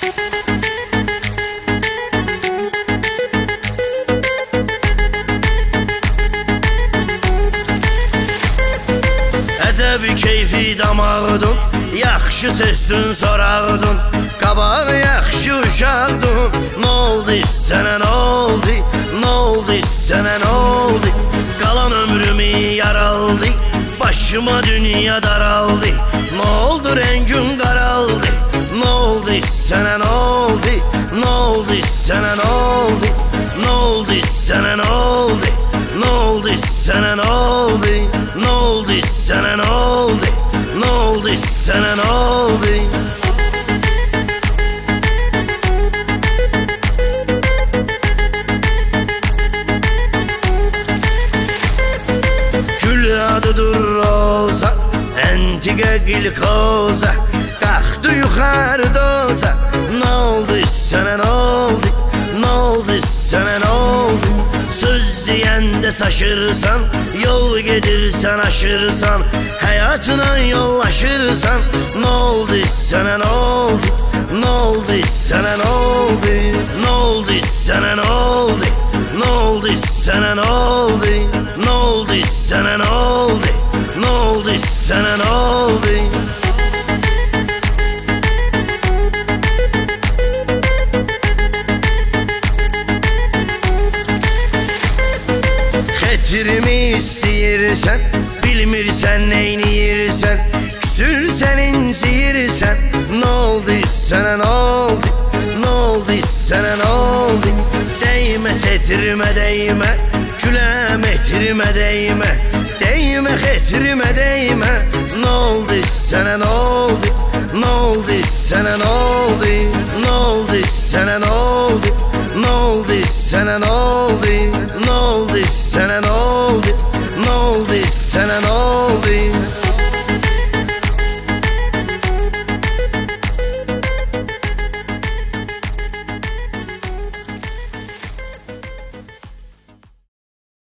Əcəbi keyfi damağdın, yaxşı sözsün sorardın. Qabaq yaxşı uşaqdın. N'oldu sənə n'oldu, n'oldu sənə n'oldu? Qalan ömrümü yaraldı, başıma dünya daraldı. N'oldu rəngin qaraldı, n'oldu sənə n'oldu, n'oldu sənə n'oldu? N'oldu sənə n'oldu, n'oldu sənə n'oldu? N'oldu sənə n'oldu, n'oldu sənə n'oldu? Gül adıdır roza, entige glikoza, qalxdı yuxarı doza. N'oldu sənə n'oldu, n'oldu sənə n'oldu? Söz deyəndə saşırsan, yol gedirsən aşırsan, həyatına yollaşırsan. N'oldu sənə n'oldu, n'oldu sənə n'oldu? N'oldu sənə n'oldu, n'oldu sənə n'oldu? N'oldu sənə n'oldu, n'oldu sənə n'oldu? Xətrimi istəyirsən, bilmirsən neyniyirsən, küsürsən inciyirsən. N'oldu sənə n'oldu, n'oldu sənə n'oldu? Dəymə xətrimə dəymə, küləm etrimə dəymə, dəymə xətrimə dəymə. N'oldu sənə n'oldu, n'oldu sənə n'oldu? N'oldu sənə n'oldu, n'oldu sənə n'oldu? N'oldu sənə n'oldu, n'oldu sənə n'oldu?